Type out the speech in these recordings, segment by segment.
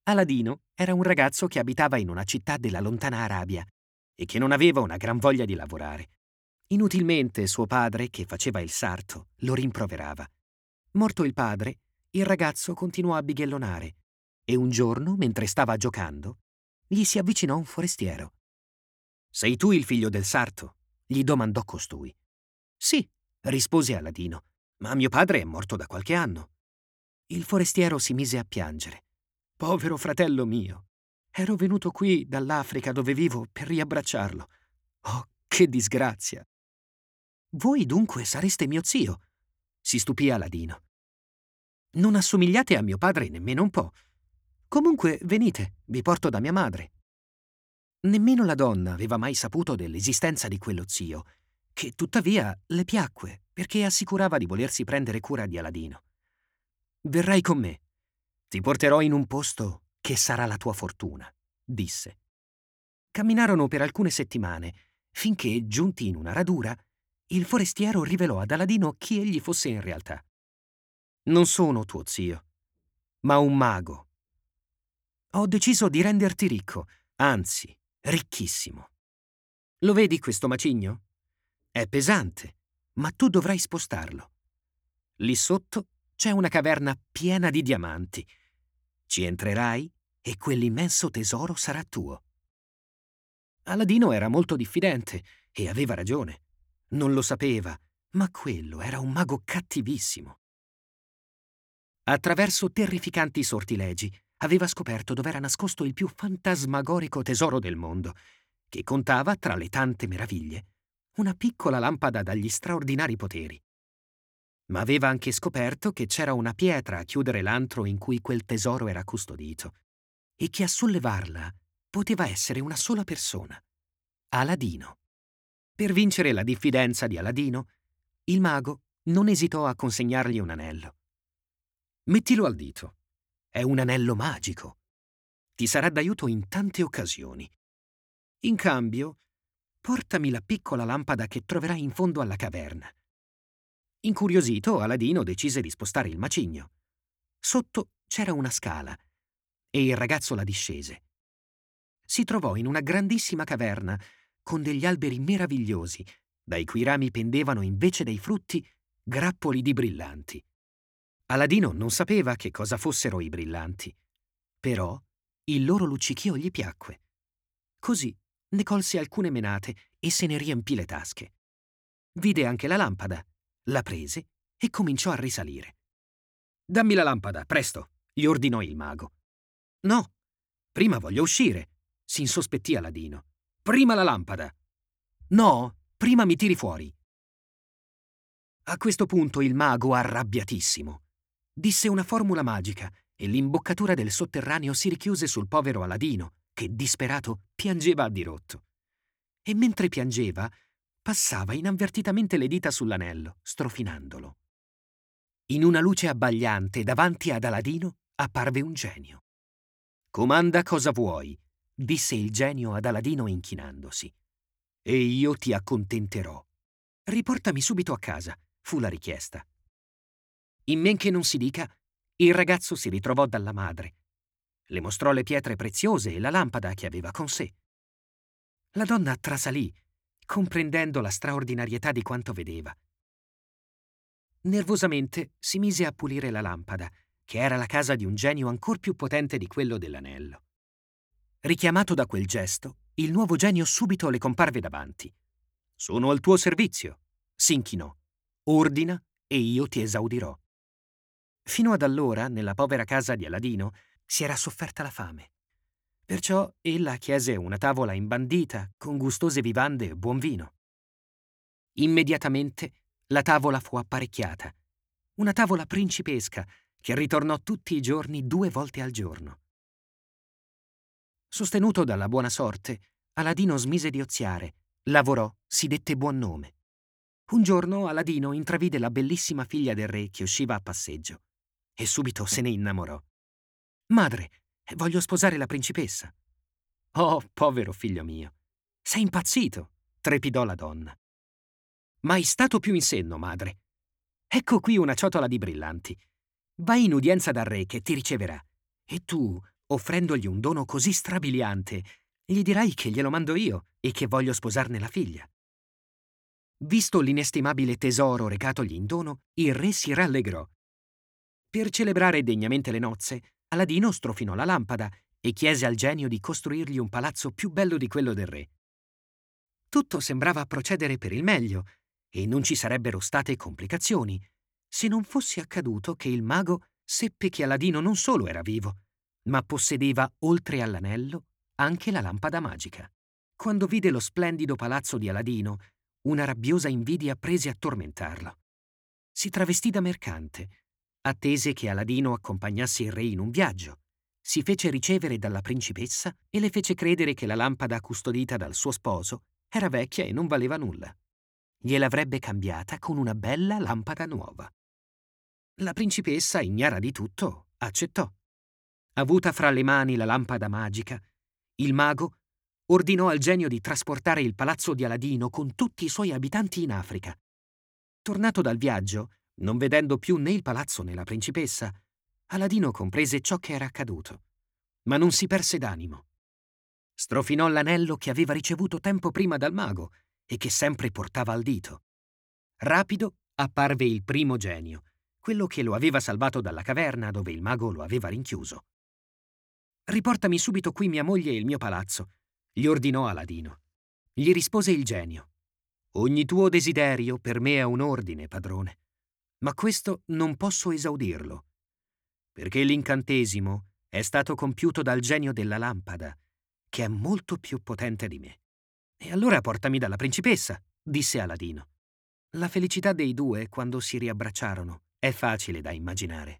Aladino era un ragazzo che abitava in una città della lontana Arabia e che non aveva una gran voglia di lavorare. Inutilmente suo padre, che faceva il sarto, lo rimproverava. Morto il padre, il ragazzo continuò a bighellonare e un giorno, mentre stava giocando, gli si avvicinò un forestiero. «Sei tu il figlio del sarto?» gli domandò costui. «Sì», rispose Aladino, «ma mio padre è morto da qualche anno». Il forestiero si mise a piangere. «Povero fratello mio, ero venuto qui dall'Africa dove vivo per riabbracciarlo. Oh, che disgrazia!» «Voi dunque sareste mio zio?» si stupì Aladino. «Non assomigliate a mio padre nemmeno un po'. Comunque venite, vi porto da mia madre». Nemmeno la donna aveva mai saputo dell'esistenza di quello zio, che tuttavia le piacque perché assicurava di volersi prendere cura di Aladino. «Verrai con me. Ti porterò in un posto che sarà la tua fortuna», disse. Camminarono per alcune settimane, finché, giunti in una radura, il forestiero rivelò ad Aladino chi egli fosse in realtà. «Non sono tuo zio, ma un mago. Ho deciso di renderti ricco, anzi, ricchissimo. Lo vedi questo macigno? È pesante, ma tu dovrai spostarlo. Lì sotto c'è una caverna piena di diamanti. Ci entrerai e quell'immenso tesoro sarà tuo». Aladino era molto diffidente e aveva ragione. Non lo sapeva, ma quello era un mago cattivissimo. Attraverso terrificanti sortilegi aveva scoperto dov'era nascosto il più fantasmagorico tesoro del mondo, che contava, tra le tante meraviglie, una piccola lampada dagli straordinari poteri. Ma aveva anche scoperto che c'era una pietra a chiudere l'antro in cui quel tesoro era custodito, e che a sollevarla poteva essere una sola persona: Aladino. Per vincere la diffidenza di Aladino, il mago non esitò a consegnargli un anello. «Mettilo al dito. È un anello magico. Ti sarà d'aiuto in tante occasioni. In cambio, portami la piccola lampada che troverai in fondo alla caverna». Incuriosito, Aladino decise di spostare il macigno. Sotto c'era una scala e il ragazzo la discese. Si trovò in una grandissima caverna con degli alberi meravigliosi, dai cui rami pendevano invece dei frutti grappoli di brillanti. Aladino non sapeva che cosa fossero i brillanti, però il loro luccichio gli piacque. Così ne colse alcune menate e se ne riempì le tasche. Vide anche la lampada, la prese e cominciò a risalire. «Dammi la lampada, presto!» gli ordinò il mago. «No, prima voglio uscire», si insospettì Aladino. «Prima la lampada!» «No, prima mi tiri fuori!» A questo punto il mago, arrabbiatissimo, disse una formula magica e l'imboccatura del sotterraneo si richiuse sul povero Aladino, che, disperato, piangeva a dirotto. E mentre piangeva, passava inavvertitamente le dita sull'anello, strofinandolo. In una luce abbagliante davanti ad Aladino apparve un genio. «Comanda cosa vuoi», disse il genio ad Aladino inchinandosi, «e io ti accontenterò». «Riportami subito a casa», fu la richiesta. In men che non si dica, il ragazzo si ritrovò dalla madre. Le mostrò le pietre preziose e la lampada che aveva con sé. La donna trasalì, comprendendo la straordinarietà di quanto vedeva. Nervosamente si mise a pulire la lampada, che era la casa di un genio ancor più potente di quello dell'anello. Richiamato da quel gesto, il nuovo genio subito le comparve davanti. «Sono al tuo servizio», s'inchinò. «Ordina e io ti esaudirò». Fino ad allora, nella povera casa di Aladino, si era sofferta la fame. Perciò ella chiese una tavola imbandita con gustose vivande e buon vino. Immediatamente la tavola fu apparecchiata, una tavola principesca che ritornò tutti i giorni 2 volte al giorno. Sostenuto dalla buona sorte, Aladino smise di oziare, lavorò, si dette buon nome. Un giorno Aladino intravide la bellissima figlia del re che usciva a passeggio e subito se ne innamorò. «Madre, voglio sposare la principessa». «Oh, povero figlio mio, sei impazzito», trepidò la donna. «Mai stato più in senno, madre. Ecco qui una ciotola di brillanti. Vai in udienza dal re che ti riceverà. E tu offrendogli un dono così strabiliante, gli dirai che glielo mando io e che voglio sposarne la figlia. Visto l'inestimabile tesoro recatogli in dono, il re si rallegrò. Per celebrare degnamente le nozze, Aladino strofinò la lampada e chiese al genio di costruirgli un palazzo più bello di quello del re. Tutto sembrava procedere per il meglio e non ci sarebbero state complicazioni, se non fosse accaduto che il mago seppe che Aladino non solo era vivo, ma possedeva, oltre all'anello, anche la lampada magica. Quando vide lo splendido palazzo di Aladino, una rabbiosa invidia prese a tormentarlo. Si travestì da mercante, attese che Aladino accompagnasse il re in un viaggio, si fece ricevere dalla principessa e le fece credere che la lampada custodita dal suo sposo era vecchia e non valeva nulla. Gliel'avrebbe cambiata con una bella lampada nuova. La principessa, ignara di tutto, accettò. Avuta fra le mani la lampada magica, il mago ordinò al genio di trasportare il palazzo di Aladino con tutti i suoi abitanti in Africa. Tornato dal viaggio, non vedendo più né il palazzo né la principessa, Aladino comprese ciò che era accaduto, ma non si perse d'animo. Strofinò l'anello che aveva ricevuto tempo prima dal mago e che sempre portava al dito. Rapido apparve il primo genio, quello che lo aveva salvato dalla caverna dove il mago lo aveva rinchiuso. «Riportami subito qui mia moglie e il mio palazzo», gli ordinò Aladino. Gli rispose il genio. «Ogni tuo desiderio per me è un ordine, padrone, ma questo non posso esaudirlo, perché l'incantesimo è stato compiuto dal genio della lampada, che è molto più potente di me». «E allora portami dalla principessa», disse Aladino. La felicità dei due, quando si riabbracciarono, è facile da immaginare.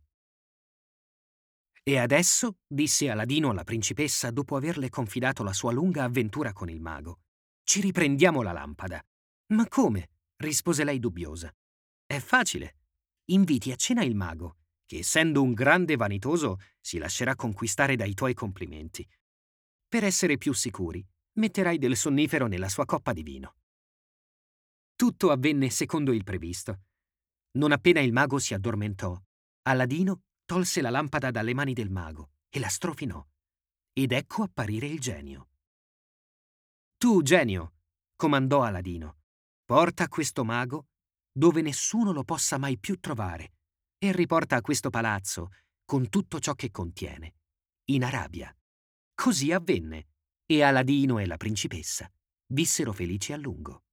«E adesso», disse Aladino alla principessa dopo averle confidato la sua lunga avventura con il mago, «ci riprendiamo la lampada». «Ma come?» rispose lei dubbiosa. «È facile. Inviti a cena il mago, che essendo un grande vanitoso si lascerà conquistare dai tuoi complimenti. Per essere più sicuri, metterai del sonnifero nella sua coppa di vino». Tutto avvenne secondo il previsto. Non appena il mago si addormentò, Aladino tolse la lampada dalle mani del mago e la strofinò. Ed ecco apparire il genio. «Tu, genio», comandò Aladino, «porta questo mago dove nessuno lo possa mai più trovare e riporta a questo palazzo, con tutto ciò che contiene, in Arabia». Così avvenne, e Aladino e la principessa vissero felici a lungo.